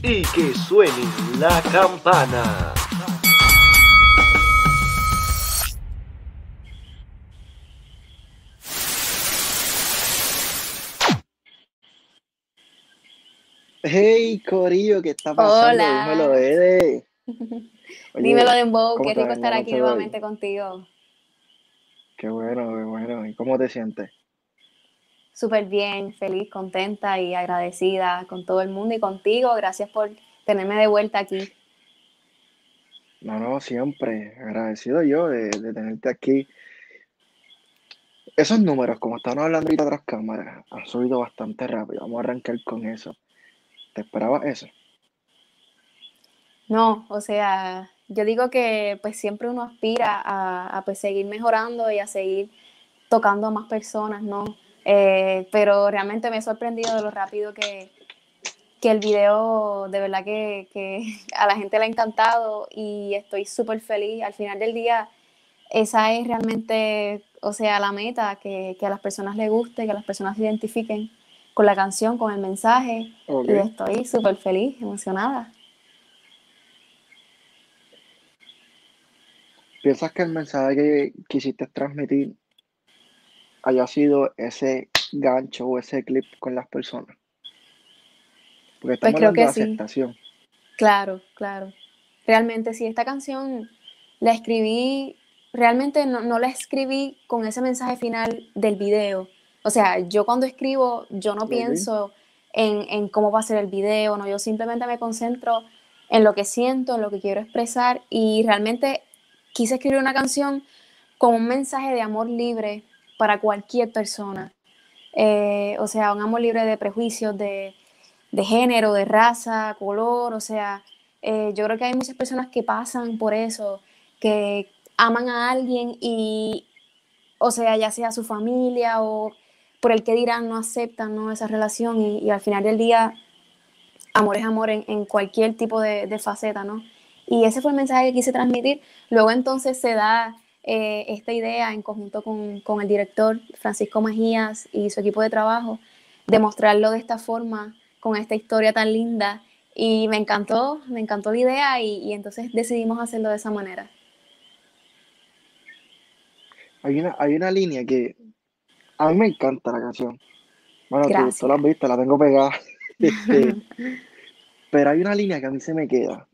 y que suene la campana. Hey, Corillo, ¿qué está pasando? Dímelo, Hola, Ede. dímelo Oye, Dembow, ¿cómo qué estás, rico estar hermano? aquí ¿Todo bien? nuevamente contigo. Qué bueno, qué bueno. ¿Y cómo te sientes? Súper bien, feliz, contenta y agradecida con todo el mundo y contigo. Gracias por tenerme de vuelta aquí. No, no, siempre. Agradecido yo de tenerte aquí. Esos números, como estaban hablando ahorita tras cámaras, han subido bastante rápido. Vamos a arrancar con eso. ¿Te esperabas eso? No, o sea, yo digo que pues siempre uno aspira a pues seguir mejorando y a seguir tocando a más personas, ¿no? Pero realmente me he sorprendido de lo rápido que el video de verdad que a la gente le ha encantado y estoy súper feliz. Al final del día esa es realmente, o sea, la meta, que a las personas les guste, que las personas se identifiquen con la canción, con el mensaje, Ok. y estoy súper feliz, emocionada. ¿Piensas que el mensaje que quisiste transmitir haya sido ese gancho o ese clip con las personas? Porque Pues estamos creo hablando que de sí, aceptación. claro, claro. Realmente sí, esta canción la escribí, realmente no la escribí con ese mensaje final del video. O sea, yo cuando escribo, yo no Ok. pienso en cómo va a ser el video, no, yo simplemente me concentro en lo que siento, en lo que quiero expresar y realmente quise escribir una canción con un mensaje de amor libre para cualquier persona. O sea, un amor libre de prejuicios, de género, de raza, color, o sea, yo creo que hay muchas personas que pasan por eso, que aman a alguien y, o sea, ya sea su familia o por el que dirán, no aceptan, ¿no?, esa relación y al final del día, amor es amor en cualquier tipo de faceta, ¿no? Y ese fue el mensaje que quise transmitir. Luego entonces se da esta idea en conjunto con el director Francisco Mejías y su equipo de trabajo, de mostrarlo de esta forma, con esta historia tan linda. Y me encantó la idea y entonces decidimos hacerlo de esa manera. Hay una línea que a mí me encanta la canción. Bueno, tú la Gracias. has visto, la tengo pegada. Este, pero hay una línea que a mí se me queda.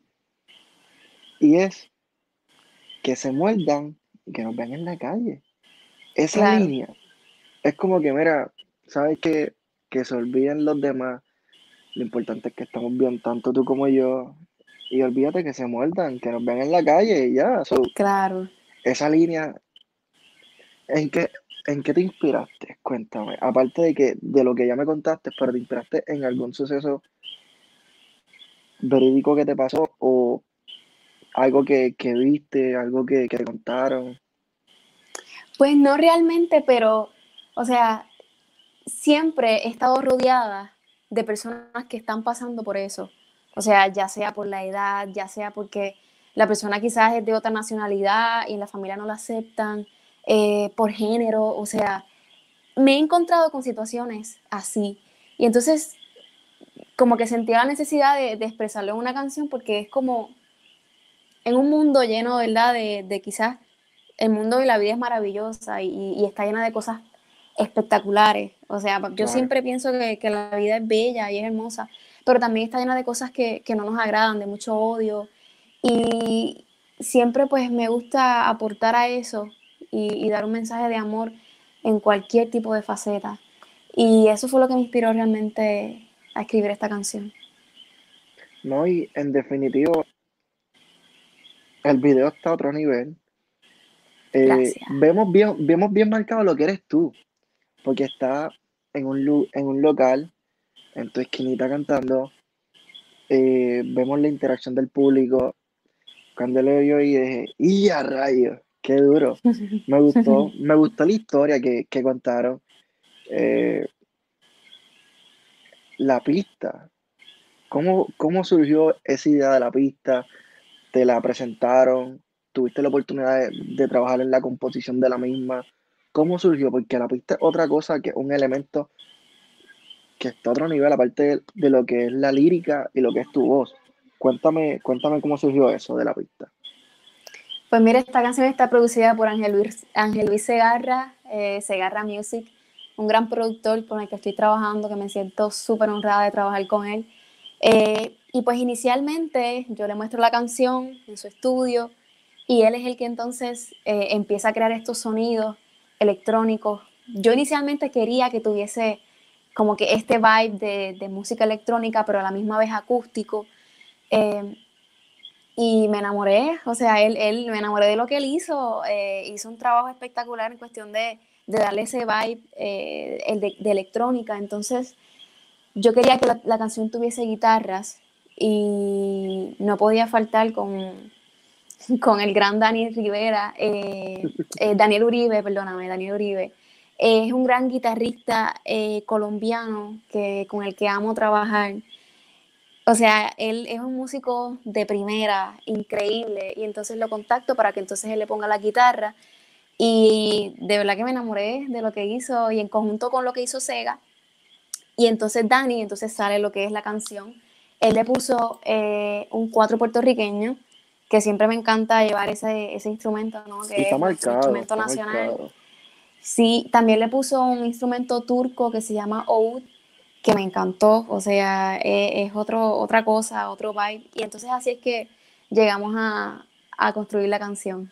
Y es que se muerdan y que nos vean en la calle. Esa Claro. línea es como que, mira, ¿sabes qué? Que se olviden los demás. Lo importante es que estamos bien, tanto tú como yo. Y olvídate que se muerdan, que nos vean en la calle y ya. So, Claro. esa línea, ¿en qué, en qué te inspiraste? Cuéntame. Aparte de lo que ya me contaste, pero te inspiraste en algún suceso verídico que te pasó o algo que viste, algo que te contaron. Pues no realmente, pero, o sea, siempre he estado rodeada de personas que están pasando por eso. O sea, ya sea por la edad, ya sea porque la persona quizás es de otra nacionalidad y en la familia no la aceptan, por género, o sea, me he encontrado con situaciones así. Y entonces, como que sentía la necesidad de expresarlo en una canción porque es como en un mundo lleno, ¿verdad? De quizás el mundo y la vida es maravillosa y está llena de cosas espectaculares. O sea, yo Claro. siempre pienso que la vida es bella y es hermosa, pero también está llena de cosas que no nos agradan, de mucho odio. Y siempre pues me gusta aportar a eso y dar un mensaje de amor en cualquier tipo de faceta. Y eso fue lo que me inspiró realmente a escribir esta canción. No, y en definitivo, el video está a otro nivel. Gracias. Vemos bien marcado lo que eres tú, porque está en un local, en tu esquinita cantando. Vemos la interacción del público. Cuando lo vio y dije, ¡y a rayos! ¡Qué duro! Me gustó la historia que contaron. Eh, la pista, ¿cómo surgió esa idea de la pista? ¿Te la presentaron? ¿Tuviste la oportunidad de trabajar en la composición de la misma? ¿Cómo surgió? Porque la pista es otra cosa que un elemento que está a otro nivel, aparte de lo que es la lírica y lo que es tu voz. Cuéntame cómo surgió eso de la pista. Pues mira, esta canción está producida por Ángel Luis Segarra, Segarra Music, un gran productor con el que estoy trabajando, que me siento súper honrada de trabajar con él. Y pues inicialmente yo le muestro la canción en su estudio y él es el que entonces empieza a crear estos sonidos electrónicos. Yo inicialmente quería que tuviese como que este vibe de música electrónica, pero a la misma vez acústico. Eh, y me enamoré, o sea, me enamoré de lo que él hizo un trabajo espectacular en cuestión de darle ese vibe de electrónica. Entonces yo quería que la canción tuviese guitarras y no podía faltar con el gran Daniel Rivera, Daniel Uribe, perdóname, Daniel Uribe. Es un gran guitarrista colombiano con el que amo trabajar. O sea, él es un músico de primera, increíble, y entonces lo contacto para que entonces él le ponga la guitarra. Y de verdad que me enamoré de lo que hizo y en conjunto con lo que hizo Sega. Y entonces Dani, entonces sale lo que es la canción. Él le puso un cuatro puertorriqueño, que siempre me encanta llevar ese instrumento, ¿no? Y Que es nuestro instrumento está nacional. marcado. Sí, también le puso un instrumento turco que se llama oud, que me encantó, o sea, es otra cosa, otro vibe. Y entonces así es que llegamos a construir la canción.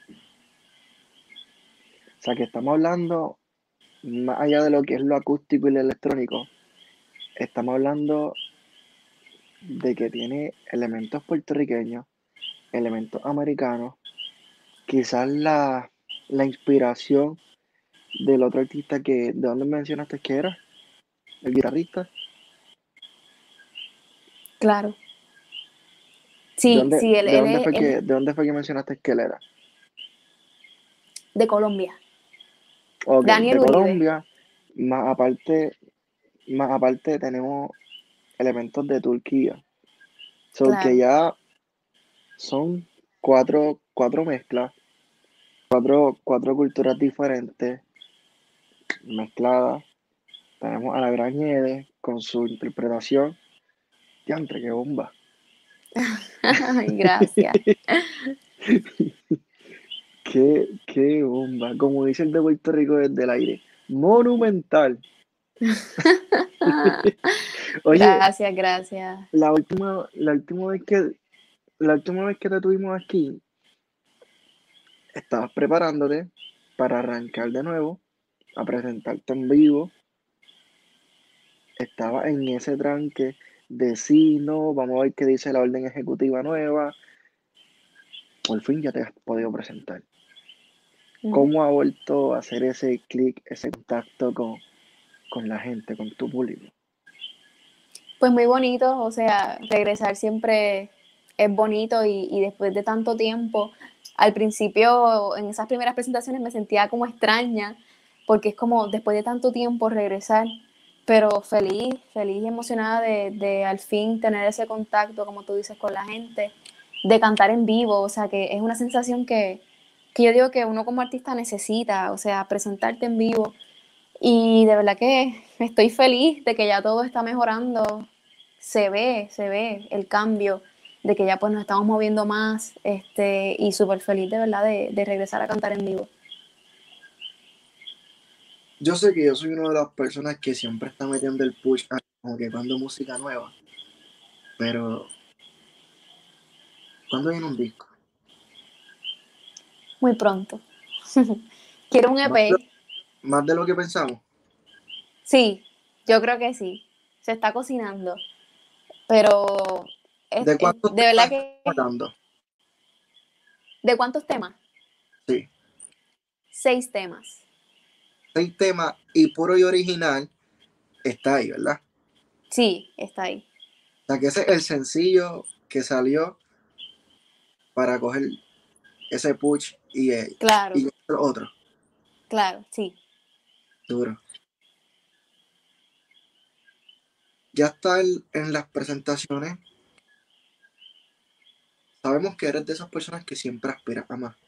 O sea, que estamos hablando, más allá de lo que es lo acústico y lo electrónico, estamos hablando de que tiene elementos puertorriqueños, elementos americanos, quizás la inspiración del otro artista ¿de dónde mencionaste que era? ¿El guitarrista? Claro. Sí, sí, ¿De dónde fue que mencionaste que él era? de Colombia. Ok, de Daniel Uribe, Colombia, más aparte tenemos elementos de Turquía. So que claro. ya son cuatro mezclas, cuatro culturas diferentes mezcladas. Tenemos a la Gran Nieve con su interpretación. Diantre, qué bomba. Ay, gracias. Qué bomba. Como dice el de Puerto Rico desde el aire. Monumental. Oye, Gracias, gracias. la última vez que te tuvimos aquí, estabas preparándote para arrancar de nuevo, a presentarte en vivo. Estabas en ese tranque de sí, no, vamos a ver qué dice la orden ejecutiva nueva. Por fin ya te has podido presentar. ¿Cómo ha vuelto a hacer ese clic, ese contacto con la gente, con tu público? Pues muy bonito, o sea, regresar siempre es bonito y después de tanto tiempo, al principio en esas primeras presentaciones me sentía como extraña, porque es como después de tanto tiempo regresar, pero feliz y emocionada de al fin tener ese contacto, como tú dices, con la gente, de cantar en vivo, o sea, que es una sensación que yo digo que uno como artista necesita, o sea, presentarte en vivo. Y de verdad que estoy feliz de que ya todo está mejorando. Se ve el cambio, de que ya pues nos estamos moviendo más, y súper feliz de verdad de regresar a cantar en vivo. Yo sé que yo soy una de las personas que siempre está metiendo el push como que cuando música nueva, pero ¿cuándo viene un disco? Muy pronto. Quiero un Más de, EP. más de lo que pensamos. Sí, yo creo que sí. Se está cocinando. Pero ¿De cuántos de verdad temas estamos que... hablando? ¿De cuántos temas? Sí, 6 temas. 6 temas y puro y original está ahí, ¿verdad? Sí, está ahí. O sea que ese es el sencillo que salió para coger ese push Claro, y el otro. claro, sí. Duro. Ya está en las presentaciones. Sabemos que eres de esas personas que siempre aspiras a más.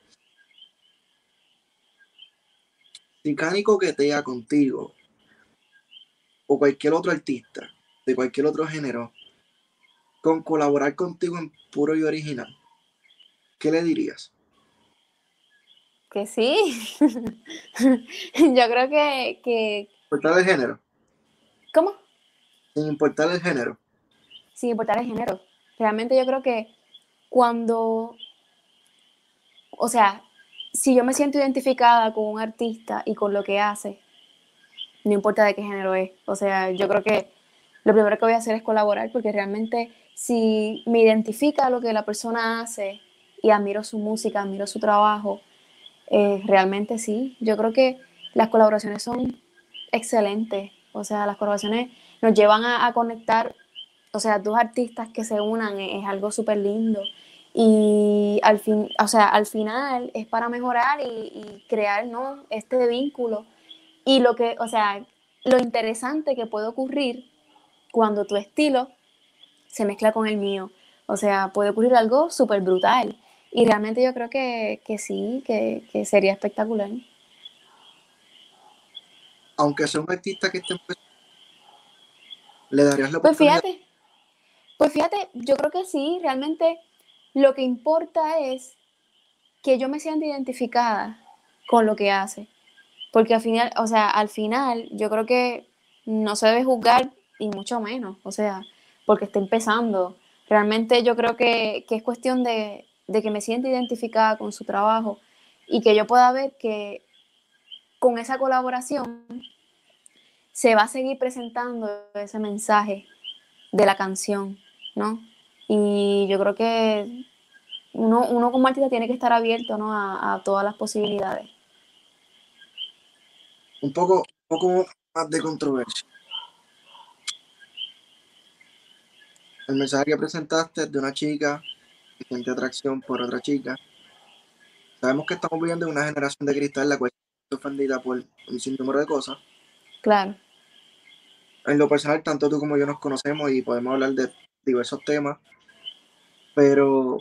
Si Cani coquetea contigo o cualquier otro artista de cualquier otro género con colaborar contigo en puro y original, ¿qué le dirías? Que sí. Yo creo que, Sin importar el género, ¿cómo? sin importar el género. Sin importar el género. Realmente yo creo que cuando, o sea, si yo me siento identificada con un artista y con lo que hace, no importa de qué género es. O sea, yo creo que lo primero que voy a hacer es colaborar porque realmente si me identifica lo que la persona hace y admiro su música, admiro su trabajo, realmente sí. Yo creo que las colaboraciones son excelentes. O sea, las colaboraciones nos llevan a conectar, o sea, dos artistas que se unan es algo súper lindo. Y al fin, o sea, al final es para mejorar y crear, ¿no?, este vínculo. Y lo que, o sea, lo interesante que puede ocurrir cuando tu estilo se mezcla con el mío. O sea, puede ocurrir algo súper brutal. Y realmente yo creo que sí, que sería espectacular. Aunque sea un artista que esté empezando, le darías la Pues oportunidad. fíjate, pues fíjate, yo creo que sí, realmente lo que importa es que yo me sienta identificada con lo que hace. Porque al final, o sea, al final yo creo que no se debe juzgar y mucho menos, o sea, porque está empezando. Realmente yo creo que es cuestión de que me sienta identificada con su trabajo y que yo pueda ver que con esa colaboración se va a seguir presentando ese mensaje de la canción, ¿no? Y yo creo que uno como artista tiene que estar abierto, ¿no?, a todas las posibilidades. Un poco más de controversia. El mensaje que presentaste de una chica que siente atracción por otra chica. Sabemos que estamos viviendo en una generación de cristal la cual está ofendida por un sinnúmero de cosas. Claro. En lo personal, tanto tú como yo nos conocemos y podemos hablar de diversos temas, pero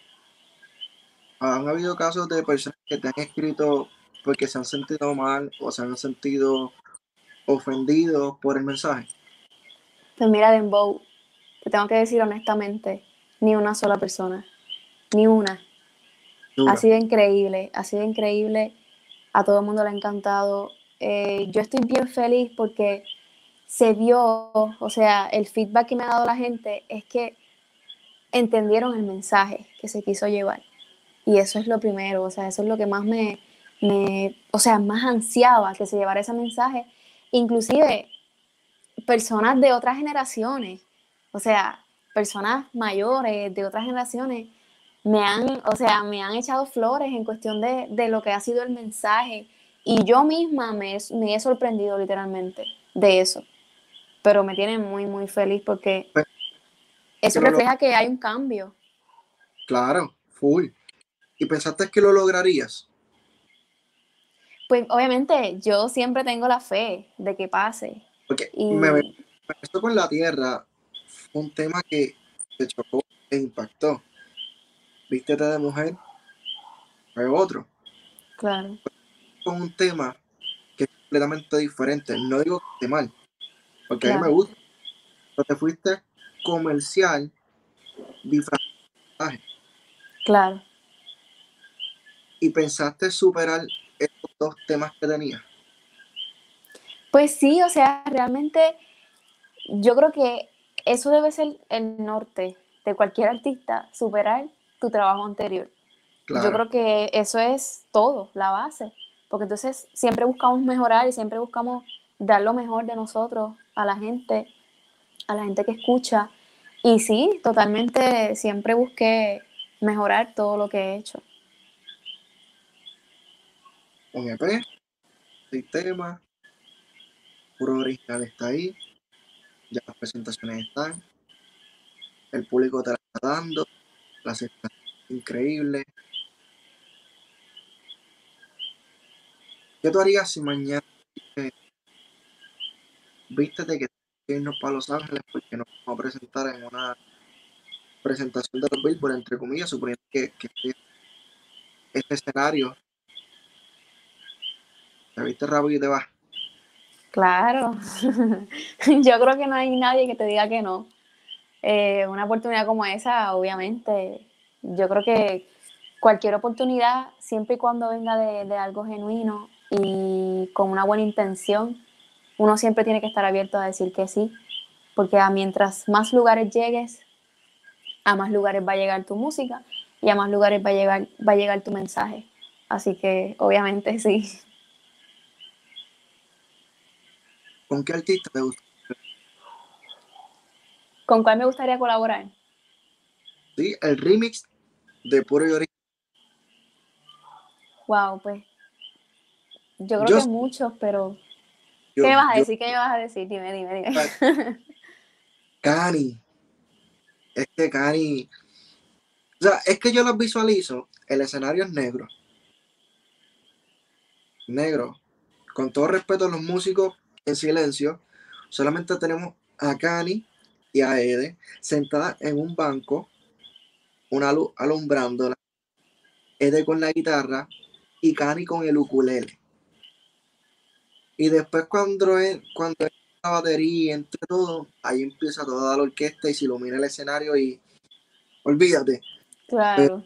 han habido casos de personas que te han escrito porque se han sentido mal o se han sentido ofendidos por el mensaje. Pues mira, Dembow, te tengo que decir honestamente, ni una sola persona, ni una. Dura. Ha sido increíble, a todo el mundo le ha encantado. Yo estoy bien feliz porque se vio, o sea, el feedback que me ha dado la gente es que entendieron el mensaje que se quiso llevar. Y eso es lo primero, o sea, eso es lo que más o sea, más ansiaba que se llevara ese mensaje. Inclusive personas de otras generaciones, o sea, personas mayores de otras generaciones, o sea, me han echado flores en cuestión de lo que ha sido el mensaje. Y yo misma me he sorprendido literalmente de eso. Pero me tiene muy, muy feliz porque Pero eso que lo refleja que hay un cambio. claro, full. ¿Y pensaste que lo lograrías? Pues obviamente yo siempre tengo la fe de que pase. Porque me Y pasó con la tierra, fue un tema que te chocó e impactó. Vístete de mujer, fue otro. claro, Con un tema que es completamente diferente. No digo que esté mal, porque a mí me claro, gusta, pero te fuiste comercial, disfrazaje, claro. y pensaste superar estos dos temas que tenías. Pues sí, o sea, realmente yo creo que eso debe ser el norte de cualquier artista, superar tu trabajo anterior. Yo Claro. creo que eso es todo, la base, porque entonces siempre buscamos mejorar y siempre buscamos dar lo mejor de nosotros a la gente que escucha. Y sí, totalmente, siempre busqué mejorar todo lo que he hecho. Un EP, 6 temas, puro original está ahí, ya las presentaciones están, el público te la está dando, la aceptación es increíble. ¿Qué tú harías si mañana vístete que tienes que irnos para Los Ángeles porque nos vamos a presentar en una presentación de los Billboard, entre comillas, suponiendo que este escenario, te viste rápido y te vas? Claro. Yo creo que no hay nadie que te diga que no. Una oportunidad como esa, obviamente, yo creo que cualquier oportunidad, siempre y cuando venga de algo genuino y con una buena intención, uno siempre tiene que estar abierto a decir que sí, porque mientras más lugares llegues, a más lugares va a llegar tu música y a más lugares va a llegar tu mensaje. Así que obviamente sí. ¿Con qué artista te gusta? ¿Con cuál me gustaría colaborar? Sí, el remix de Puro y Original. Wow, pues yo creo Yo, que muchos, pero ¿qué yo, me vas a yo, decir? ¿Qué me vas a decir? Dime, dime, dime. Cani, es que Cani, o sea, es que yo los visualizo, el escenario es negro, negro, con todo respeto a los músicos en silencio, solamente tenemos a Cani y a Ede sentadas en un banco, una luz alumbrándola, Ede con la guitarra y Cani con el ukulele. Y después cuando es la batería, entre todo, ahí empieza toda la orquesta y se ilumina el escenario y olvídate. Claro.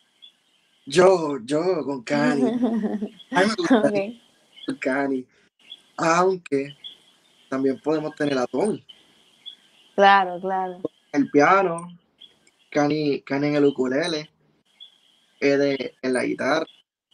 Yo con Cani. A mí me gusta Ok. Cani. Aunque también podemos tener a Tony. Claro, claro. El piano, Cani en el ukulele, Ede en la guitarra.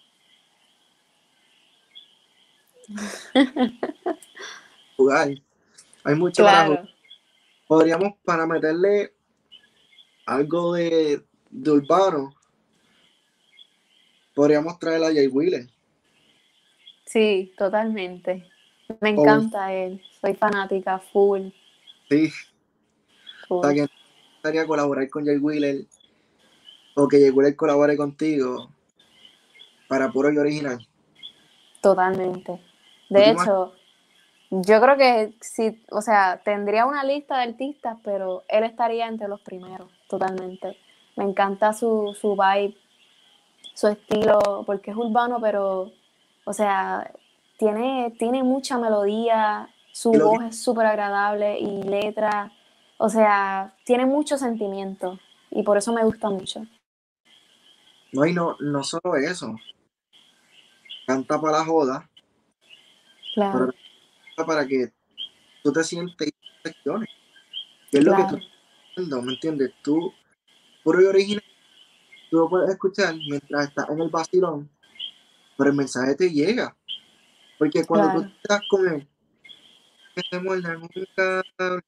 Jugar. Hay mucho para jugar. Claro. Podríamos, para meterle algo de urbano, podríamos traer a Jay Wheeler. Sí, totalmente. Me O un, encanta él. Soy fanática, full, sí, o sea, full. que me gustaría colaborar con Jay Wheeler o que Jay Wheeler colabore contigo para Puro y Original. Totalmente. ¿Tú te De imaginas? hecho, yo creo que sí, o sea, tendría una lista de artistas, pero él estaría entre los primeros, totalmente. Me encanta su vibe, su estilo, porque es urbano, pero, o sea, tiene mucha melodía, Y su lo que, voz es súper agradable y letra, o sea, tiene mucho sentimiento y por eso me gusta mucho. no, y no solo eso, canta para la joda, pero Claro, canta para que tú te sientes y reflexiones. Que es lo que tú claro, estás haciendo, ¿me entiendes? Tú, Puro y Original, tú lo puedes escuchar mientras estás en el vacilón, pero el mensaje te llega. Porque cuando tú claro, estás con él, que te muerdan un cable,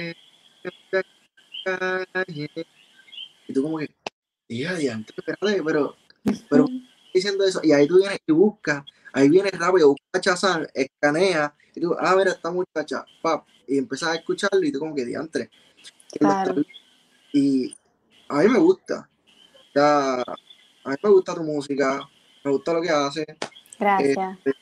y tú como que, tía, diantre, espérate, pero diciendo eso, y ahí tú vienes y buscas, ahí viene rápido, busca Chazán, escanea, y tú, mira, esta muchacha, pap, y empiezas a escucharlo, y tú como que diantre, él lo está claro. y a mí me gusta, o sea, a mí me gusta tu música, me gusta lo que haces, Gracias. este,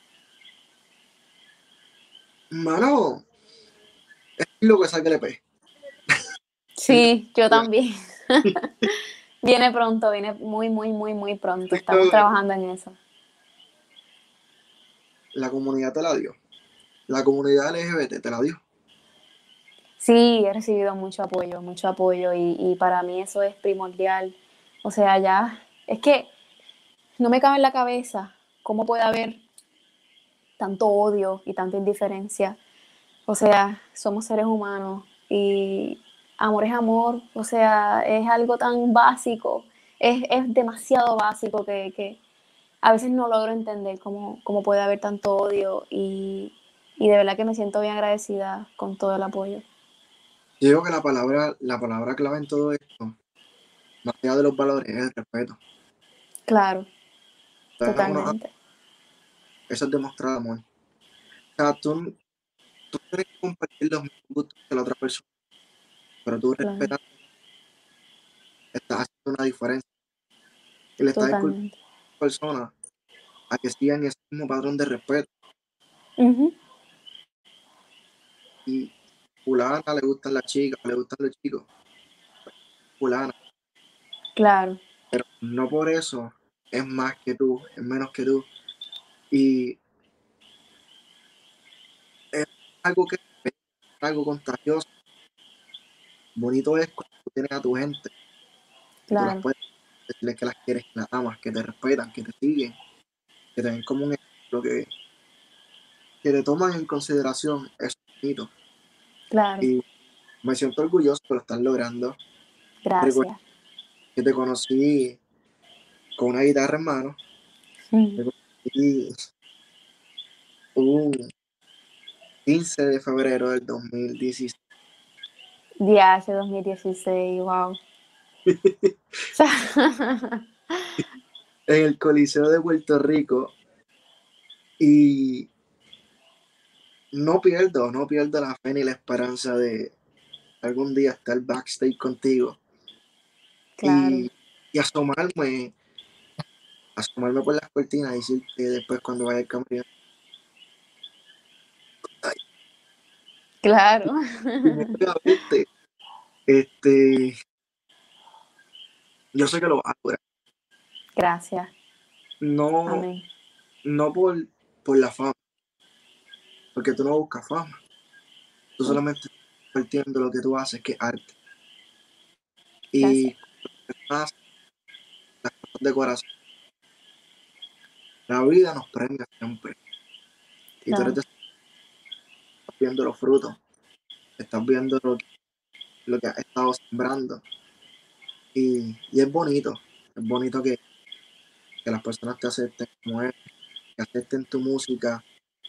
mano, es lo que saque el EP, Sí, yo también. Viene pronto, viene muy, muy, muy, muy pronto. Estamos trabajando en eso. la comunidad te la dio, la comunidad LGBT te la dio. Sí, he recibido mucho apoyo y para mí eso es primordial. O sea, ya, es que no me cabe en la cabeza cómo puede haber tanto odio y tanta indiferencia. O sea, somos seres humanos y amor es amor. O sea, es algo tan básico, es demasiado básico que a veces no logro entender cómo puede haber tanto odio y de verdad que me siento bien agradecida con todo el apoyo. Yo digo que la palabra clave en todo esto, más allá de los valores, es el respeto. Claro, O sea, totalmente. eso es demostrar amor. O sea, tú tienes que compartir los mismos gustos que la otra persona, pero tú Claro, respetas, estás haciendo una diferencia. Y le estás disculpando totalmente. a la persona a que sigan ese mismo patrón de respeto. Ujú, Y fulana le gustan las chicas, le gustan los chicos, fulana, claro, pero no por eso es más que tú, es menos que tú. Y es algo que es algo contagioso. Bonito es cuando tú tienes a tu gente, que tú las Claro, puedes decirles que las quieres, que las amas, que te respetan, que te siguen, que te ven como un ejemplo, que te toman en consideración. Eso es bonito. claro. Y me siento orgulloso por estar logrando. Recuerdo Gracias. que te conocí con una guitarra en mano. Te conocí un 15 de febrero del 2016. DH 2016, wow. O sea, En el Coliseo de Puerto Rico. Y no pierdo la fe ni la esperanza de algún día estar backstage contigo claro, y, y asomarme por las cortinas y decirte después cuando vaya al camerino, "Ay, claro. primero que verte, este, yo sé que lo vas a lograr. Gracias. No, Amén. no por la fama, porque tú no buscas fama, tú Sí, solamente estás compartiendo lo que tú haces, que es arte. gracias. Y más las cosas de corazón, la vida nos premia siempre. Y tú eres Claro, de estás viendo los frutos, estás viendo lo que has estado sembrando. Y es bonito que las personas te acepten como eres, que acepten tu música.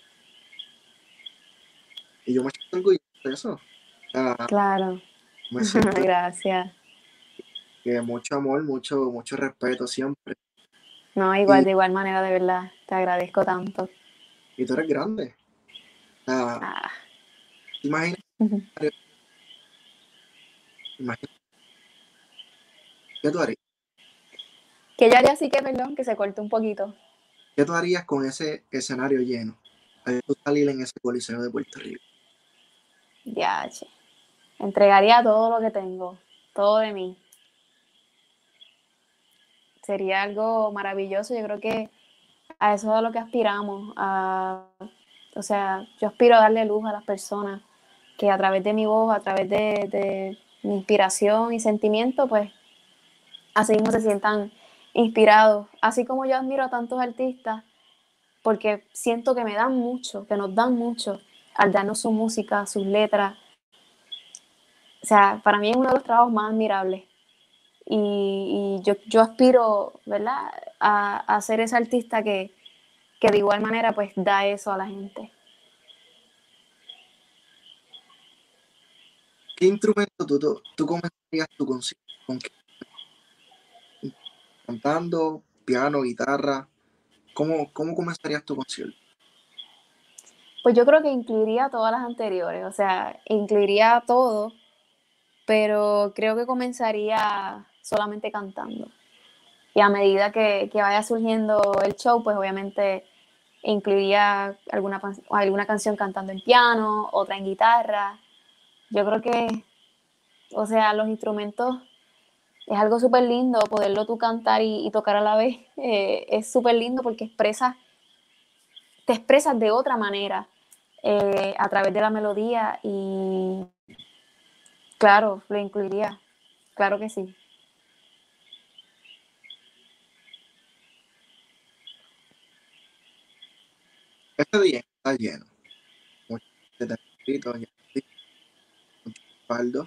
Y yo me siento orgulloso de eso. O sea, claro. me siento Gracias. que mucho amor, mucho respeto siempre. No, igual, Y, de igual manera, de verdad. Te agradezco tanto. y tú eres grande. O sea, Ah. imagina, imagina, ¿qué tú harías? Que yo haría así que, perdón, que se corte un poquito. ¿Qué tú harías con ese escenario lleno? Al tú salir en ese coliseo de Puerto Rico. Ya, che. Entregaría todo lo que tengo, todo de mí. Sería algo maravilloso. Yo creo que a eso es a lo que aspiramos. O sea, yo aspiro a darle luz a las personas que a través de mi voz, a través de mi inspiración y sentimiento, pues así mismo se sientan inspirados. Así como yo admiro a tantos artistas, porque siento que me dan mucho, que nos dan mucho al darnos su música, sus letras. O sea, para mí es uno de los trabajos más admirables. Y yo aspiro, ¿verdad?, a ser ese artista que de igual manera pues da eso a la gente. ¿Qué instrumento tú comenzarías tu concierto? ¿Con qué? ¿Cantando, piano, guitarra? ¿Cómo comenzarías tu concierto? Pues yo creo que incluiría todas las anteriores, o sea, incluiría todo, pero creo que comenzaría solamente cantando. Y a medida que vaya surgiendo el show, pues obviamente incluiría alguna canción cantando en piano, otra en guitarra. Yo creo que, o sea, los instrumentos es algo súper lindo poderlo tú cantar y tocar a la vez. Es súper lindo porque te expresas de otra manera a través de la melodía y claro, lo incluiría. Claro que sí. Este día está lleno. Mucha gente te ha escrito, mucho respaldo.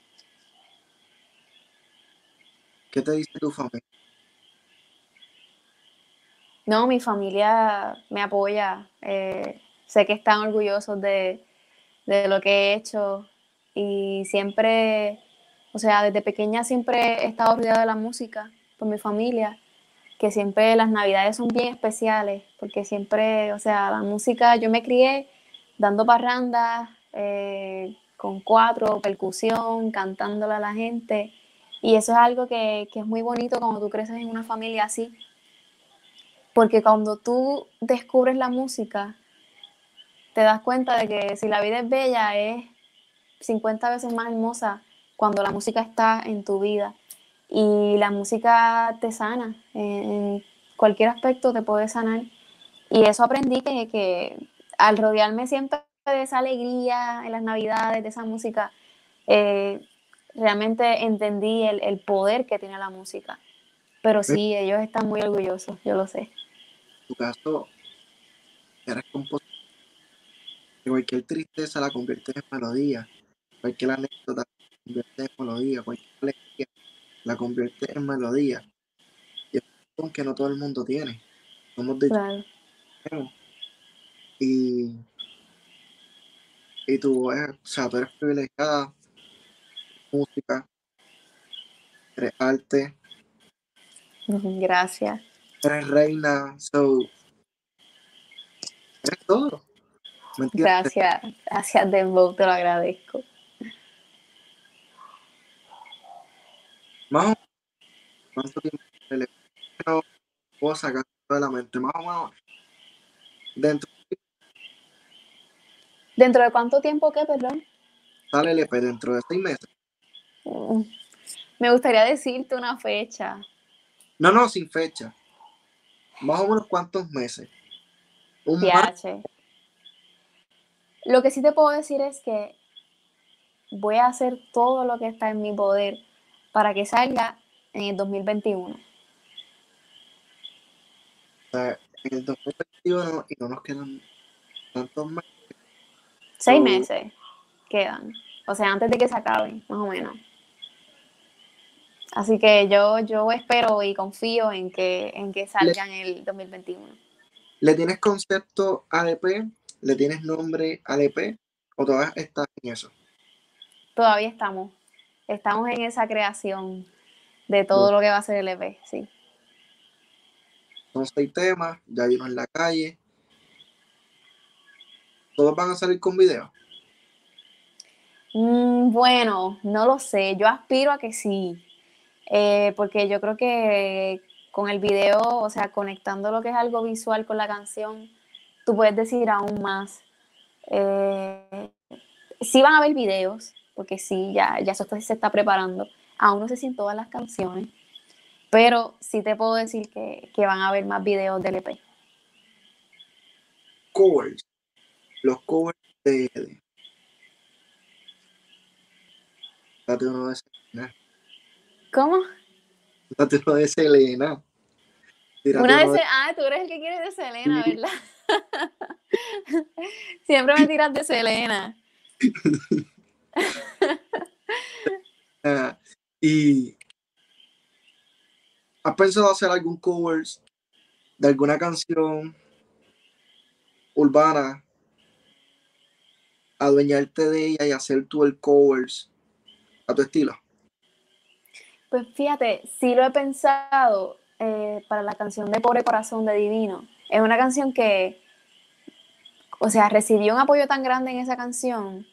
¿Qué te dice tu familia? No, mi familia me apoya. Sé que están orgullosos de lo que he hecho y siempre, o sea, desde pequeña siempre he estado rodeada de la música por mi familia, que siempre las navidades son bien especiales, porque siempre, o sea, la música, yo me crié dando parrandas, con cuatro, percusión, cantándole a la gente, y eso es algo que es muy bonito cuando tú creces en una familia así, porque cuando tú descubres la música, te das cuenta de que si la vida es bella, es 50 veces más hermosa cuando la música está en tu vida. Y la música te sana, en cualquier aspecto te puede sanar. Y eso aprendí que al rodearme siempre de esa alegría en las navidades, de esa música, realmente entendí el poder que tiene la música. Pero sí, ellos están muy orgullosos, yo lo sé. En tu caso, eres compositor. Cualquier tristeza la conviertes en melodía. Cualquier anécdota la conviertes en melodía. Cualquier alegría la conviertes en melodía. Y es un don que no todo el mundo tiene. Somos de Claro. Chile. Y tú, o sea, tú eres privilegiada, música, eres arte, Gracias. eres reina, so, eres todo. ¿Me entiendes? Gracias. Gracias, Dembow, te lo agradezco. Más o menos, ¿cuánto tiempo no puedo sacar de la mente? Más o menos, dentro ¿Dentro de cuánto tiempo qué, perdón? sale el EP dentro de 6 meses. Mm, Me gustaría decirte una fecha. No, sin fecha. Más o menos cuántos meses. Un mes. TH. Lo que sí te puedo decir es que voy a hacer todo lo que está en mi poder para que salga en el 2021. En el 2021 y no nos quedan tantos meses. 6 meses quedan. O sea, antes de que se acaben, más o menos. Así que yo espero y confío en que ¿Le, salga en el 2021. le tienes concepto al EP? ¿Le tienes nombre al EP? ¿O todavía estás en eso? Todavía estamos en esa creación de todo lo que va a ser el EP, sí. Son 6 temas, ya hay uno en la calle. ¿Todos van a salir con video? Bueno, no lo sé, yo aspiro a que sí, porque yo creo que con el video, o sea, conectando lo que es algo visual con la canción, tú puedes decir aún más. Sí van a haber videos, porque sí, ya eso se está preparando. Aún no sé si en todas las canciones, pero sí te puedo decir que van a haber más videos del EP. Covers. Los covers de... Date uno de Selena. ¿Cómo? Date uno de Selena. Tírate Una de uno de... tú eres el que quieres de Selena, ¿verdad? Siempre me tiras de Selena. Y ¿has pensado hacer algún covers de alguna canción urbana, adueñarte de ella y hacer tú el covers a tu estilo? Pues fíjate, sí lo he pensado para la canción de Pobre Corazón de Divino. Es una canción que, o sea, recibió un apoyo tan grande en esa canción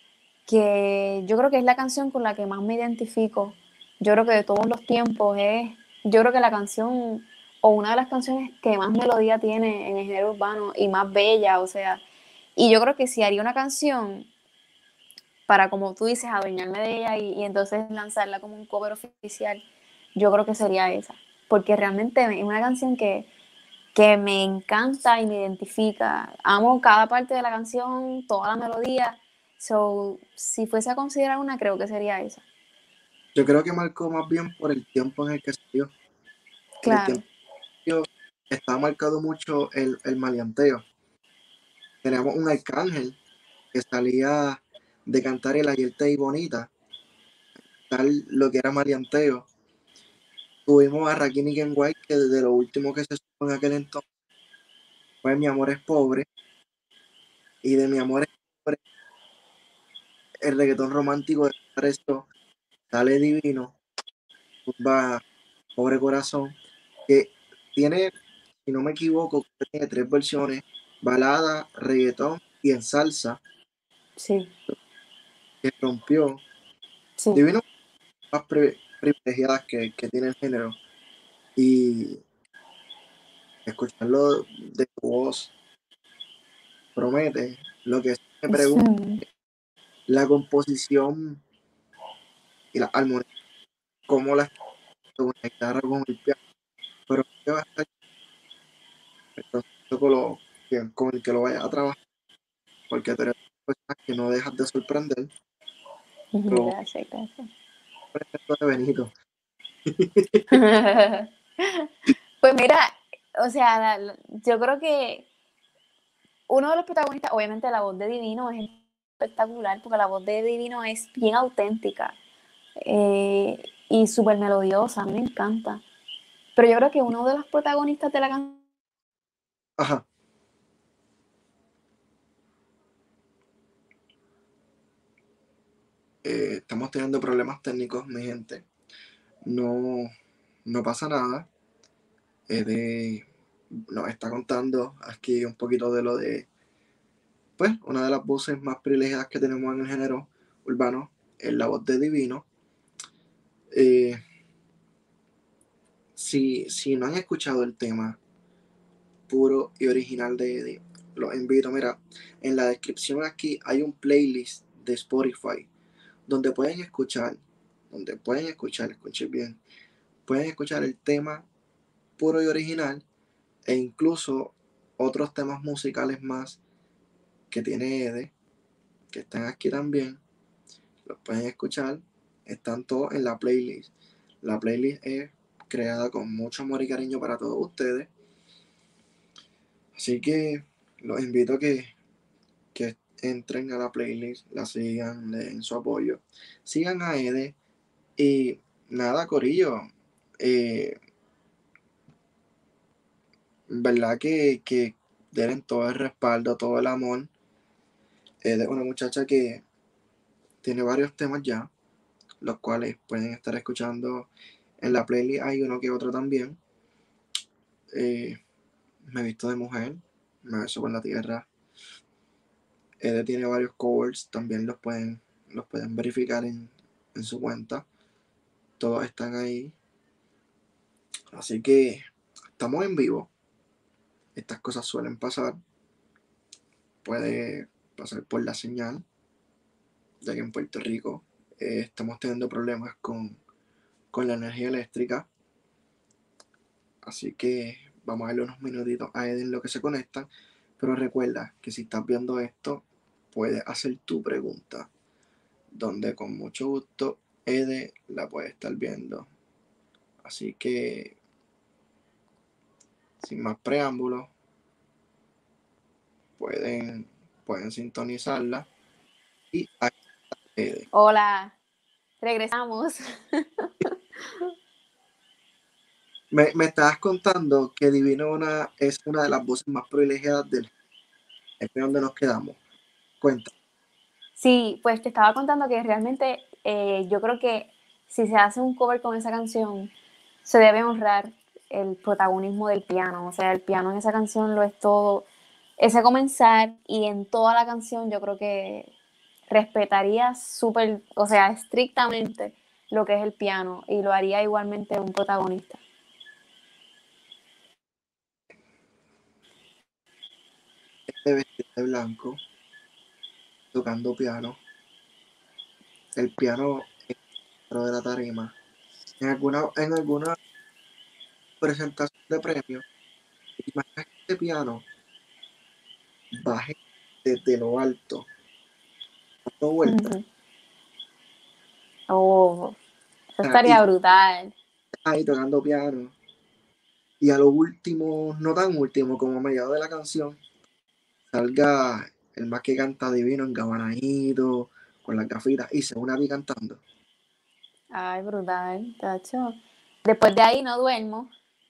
que yo creo que es la canción con la que más me identifico. Yo creo que de todos los tiempos yo creo que la canción o una de las canciones que más melodía tiene en el género urbano y más bella, o sea, y yo creo que si haría una canción para, como tú dices, adueñarme de ella y entonces lanzarla como un cover oficial, yo creo que sería esa, porque realmente es una canción que me encanta y me identifica. Amo cada parte de la canción, toda la melodía. So, si fuese a considerar una, creo que sería esa. Yo creo que marcó más bien por el tiempo en el que salió. En el Claro. tiempo que salió estaba marcado mucho el maleanteo. Teníamos un Arcángel que salía de cantar el Ayer te vi bonita, tal lo que era maleanteo. Tuvimos a Rakim y Ken White, que desde lo último que se supo en aquel entonces fue Mi amor es pobre, y de Mi amor es pobre, el reggaetón romántico de esto sale divino, va Pobre Corazón, que tiene, si no me equivoco, tiene 3 versiones: balada, reggaetón y en salsa, Sí, que rompió. sí. Divino, más privilegiadas que tiene el género, y escucharlo de tu voz promete. Lo que sí me pregunto, la composición y la armonía, cómo la está con la guitarra, con el piano, pero ¿qué va a estar el concepto con el que lo vayas a trabajar? Porque tú eres personas que no dejas de sorprender. Pero Gracias, gracias. por ejemplo de Benito. Pues mira, o sea, yo creo que uno de los protagonistas, obviamente la voz de Divino es espectacular, porque la voz de Divino es bien auténtica y súper melodiosa, a mí me encanta. Pero yo creo que uno de los protagonistas de la canción... Ajá. Estamos teniendo problemas técnicos, mi gente. No pasa nada. Nos está contando aquí un poquito de lo de, pues, una de las voces más privilegiadas que tenemos en el género urbano, es la voz de Divino. Si no han escuchado el tema puro y original de Eddie, los invito. Mira, en la descripción aquí hay un playlist de Spotify donde escuchen bien, pueden escuchar el tema puro y original e incluso otros temas musicales más que tiene Ede, que están aquí también, los pueden escuchar, están todos en la playlist. La playlist es creada con mucho amor y cariño para todos ustedes, así que los invito a que entren a la playlist, la sigan, le den su apoyo, sigan a Ede y nada, corillo, verdad que den todo el respaldo, todo el amor. Es una muchacha que tiene varios temas ya, los cuales pueden estar escuchando en la playlist. Hay uno que otro también. Me he visto de mujer, me beso con la tierra. Ede tiene varios covers, también los pueden verificar en su cuenta. Todos están ahí. Así que estamos en vivo. Estas cosas suelen pasar. Puede pasar por la señal, ya que en Puerto Rico estamos teniendo problemas con la energía eléctrica. Así que vamos a darle unos minutitos a Eden lo que se conecta. Pero recuerda que si estás viendo esto, puedes hacer tu pregunta, donde con mucho gusto Ede la puede estar viendo. Así que, sin más preámbulos, pueden sintonizarla. Y aquí está Ede. Hola, regresamos. Me estabas contando que Divino es una de las voces más privilegiadas del género. Es donde nos quedamos. Cuenta. Sí, pues te estaba contando que realmente yo creo que si se hace un cover con esa canción, se debe honrar el protagonismo del piano. O sea, el piano en esa canción lo es todo. Ese comenzar y en toda la canción yo creo que respetaría súper, o sea, estrictamente lo que es el piano y lo haría igualmente un protagonista. Vestido de blanco, tocando piano. El piano dentro de la tarima. En alguna presentación de premios, imagina que este piano baje desde lo alto, dando vueltas. Oh, eso Y estaría brutal. ahí tocando piano. Y a lo último, no tan último, como a mediados de la canción, salga el más que canta Divino, engabanadito, con las gafitas, y se une a mí cantando. Ay, brutal, tacho. Después de ahí no duermo.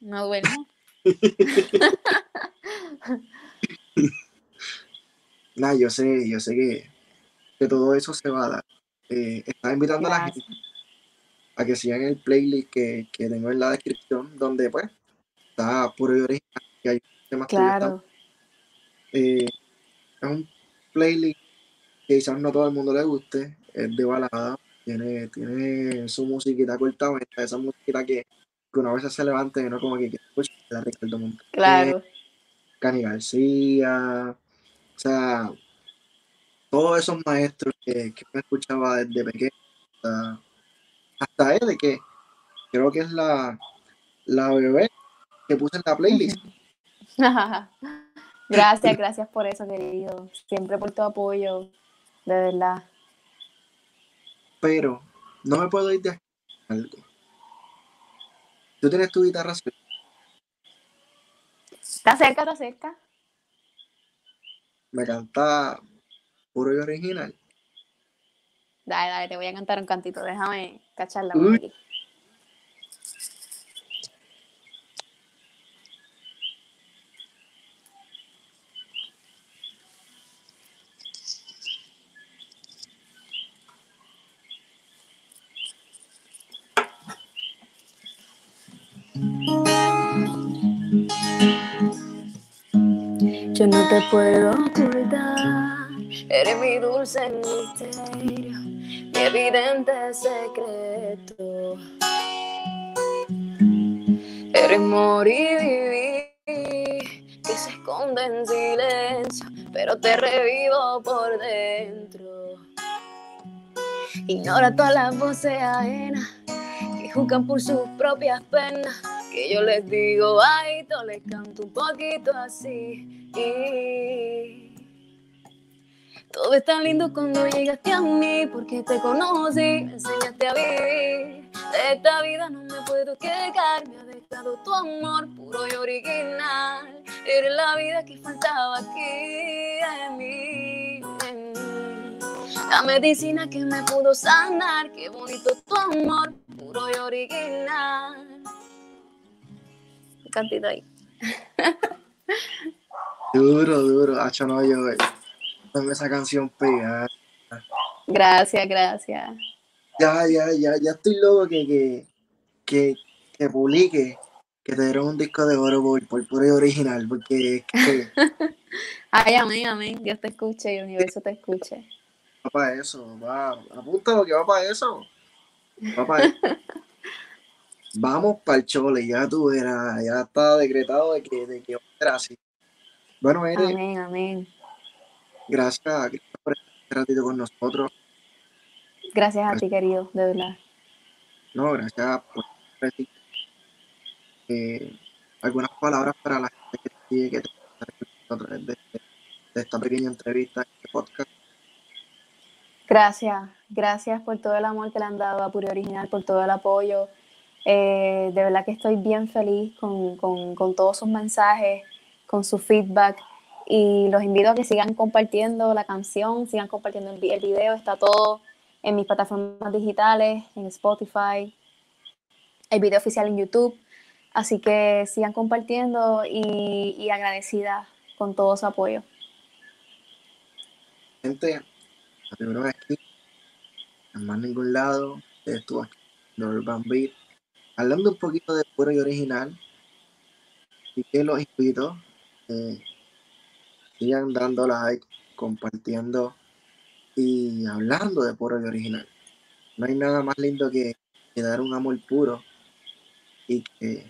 Nah, yo sé que todo eso se va a dar. Estaba invitando a la gente Gracias. a que sigan el playlist que tengo en la descripción, donde pues está puro y original, y hay temas tuyos también. Claro. Es un playlist que quizás no todo el mundo le guste, es de balada, tiene su musiquita cortaventa, esa musiquita que una vez se levanta y uno como que quiere escuchar la Ricardo Montaner, Claro. Cani García, o sea, todos esos maestros que me escuchaba desde pequeño, hasta él, de que creo que es la bebé que puse en la playlist. Gracias por eso, querido. Siempre por tu apoyo. de verdad. Pero no me puedo ir de aquí con algo. Tú tienes tu guitarra suelta. Está cerca, está cerca. Me canta puro y original. Dale, dale, te voy a cantar un cantito. Déjame cacharla por Uy. aquí. Yo no te puedo ocultar, eres mi dulce misterio, mi evidente secreto. Eres morir y vivir, que se esconde en silencio, pero te revivo por dentro. Ignora todas las voces ajenas que juzgan por sus propias penas, que yo les digo bajito, les canto un poquito así. Y todo es tan lindo cuando llegaste a mí, porque te conocí, me enseñaste a vivir. De esta vida no me puedo quejar, me ha dejado tu amor puro y original. Eres la vida que faltaba aquí en mí, en mí. La medicina que me pudo sanar, qué bonito tu amor puro y original. Un cantito ahí. Duro. Hacho, no, yo tengo esa canción pegada. Gracias, gracias. Ya estoy loco que publique, que te dieron un disco de oro por puro y original, porque es que Ay, amén, amén. Dios te escuche y el universo te escuche. va para eso, apúntalo que va para eso. Va para eso. Vamos para el chole, ya tú verás, ya está decretado de que va a ser así. Bueno, Ere, Amén, amén. gracias por estar este ratito con nosotros. Gracias a ti, querido, de verdad. No, gracias por decir algunas palabras para la gente que te sigue, que te está escuchando a través de esta pequeña entrevista, este podcast. Gracias, gracias por todo el amor que le han dado a Puri Original, por todo el apoyo. De verdad que estoy bien feliz con todos sus mensajes, con su feedback. Y los invito a que sigan compartiendo la canción, sigan compartiendo el video. Está todo en mis plataformas digitales, en Spotify, el video oficial en YouTube. Así que sigan compartiendo y agradecida con todo su apoyo. Gente, la primera vez aquí, en más ningún lado, estuvo aquí en Urban Beat, hablando un poquito de puro y original, y que los invito, sigan dando like, compartiendo y hablando de puro y original. No hay nada más lindo que dar un amor puro y que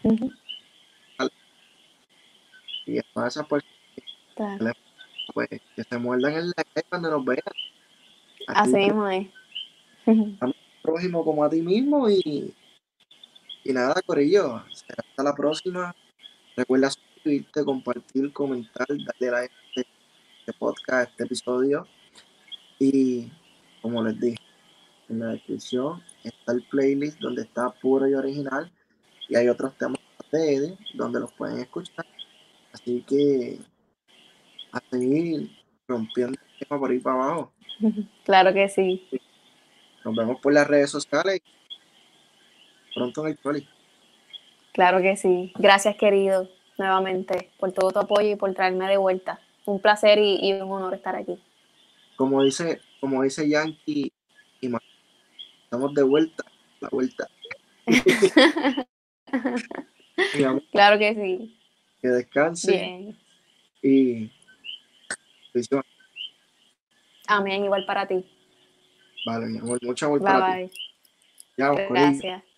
y a esas personas pues, que se muerdan en la cara cuando nos vean. Así mismo es. Al prójimo como a ti mismo y nada, corillo. Será hasta la próxima. Recuerda suscribirte, compartir, comentar, darle like a este podcast, a este episodio. Y como les dije, en la descripción está el playlist donde está puro y original. Y hay otros temas de Ede donde los pueden escuchar. Así que a seguir rompiendo el tema por ahí para abajo. Claro que sí. Nos vemos por las redes sociales. Pronto en el Choli. Claro que sí. Gracias, querido, nuevamente, por todo tu apoyo y por traerme de vuelta. Un placer y un honor estar aquí. Como dice Yankee, y más, estamos de vuelta, la vuelta. Mi amor, Claro que sí. que descanse Bien. y bendiciones. Amén, igual para ti. Vale, mi amor, mucho amor Bye para ti. bye. Ya, Corillo. Gracias.